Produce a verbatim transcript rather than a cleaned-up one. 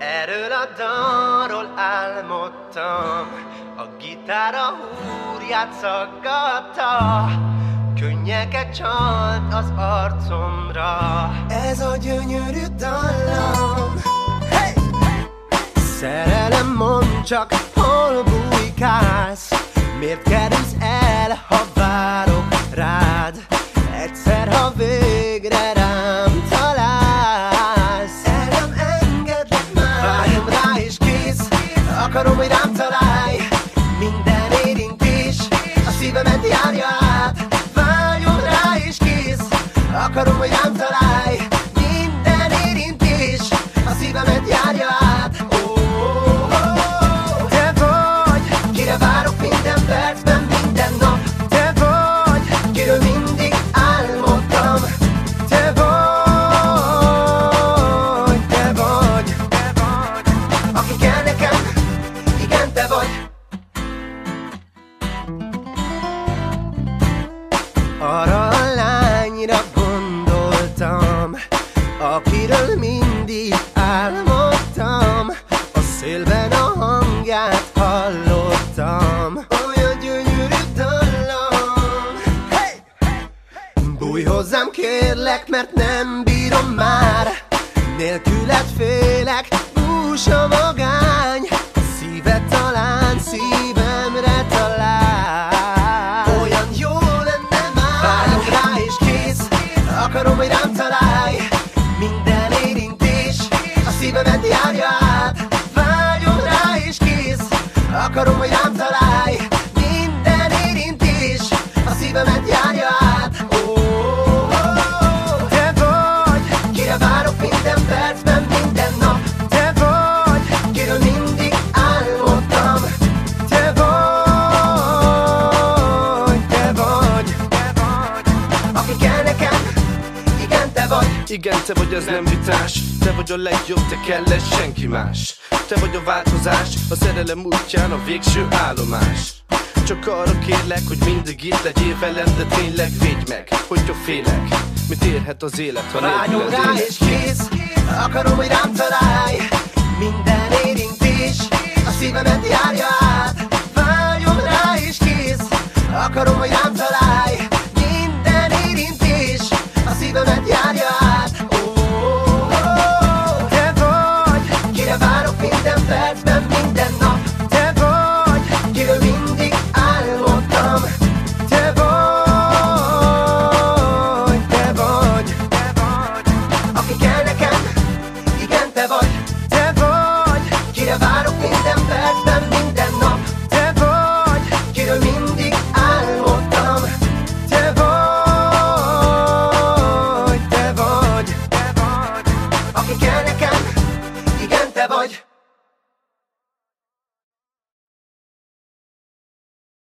Erről a dalról álmodtam, a gitár a húrját szaggatta, könnyeket csalt az arcomra. Ez a gyönyörű dallam. Hey! Szerelem, mondd csak, hol bujkálsz, miért kerülsz el, ha várok rád? Egyszer, ha végre rám találsz, el nem engedlek már. Vágyom rá és kész, akarom, hogy rám találj. Minden érintés a szívemet járja át. Vágyom rá és kész, akarom, hogy rám találj. Minden érintés a szívemet járja át. Oh, oh, oh. Te vagy, kire várok minden percben, minden nap. Te vagy, kiről mindig álmodtam. Te vagy, te vagy, te vagy, aki kell nekem, igen, te vagy. Arra a lányra gondoltam, akiről mindig álmodtam. A szélben a hangját hallottam, olyan gyönyörű dallam. Hey! Bújj hozzám, kérlek, mert nem bírom már. Nélküled félek, bús a magány. A szíved talán szívemre talál. Olyan jó lenne már. Vágyok rá és kész, akarom, hogy rám találj. Minden érintés a szívemet járja át. Vágyom rá és kész, akarom, hogy rám találj. Minden érintés a szívemet járja át. Oh, oh, oh. Te vagy, kire várok minden percben, minden nap. Te vagy, kiről mindig álmodtam. Te vagy, te vagy, te vagy, aki kell nekem, igen, te vagy. Igen, te vagy, az nem vitás. Te vagy a legjobb, te kell senki más. Te vagy a változás, a szerelem útján a végső állomás. Csak arra kérlek, hogy mindig itt legyél velem, de tényleg védj meg, hogyha félek. Mit érhet az élet, ha vágyom nélküled rá élek? és kész, akarom, hogy rám találj. Minden érintés a szívemet járja át. Vágyom rá és kész, akarom, hogy rám találj. Minden érintés a szívemet járja át. Oh, oh, oh. Te vagy, kire várok minden percben, minden nap. Te vagy, kiről mindig álmodtam. Te vagy, te vagy, te vagy, aki kell nekem, igen, te vagy. Te vagy, kire várok minden percben, minden nap.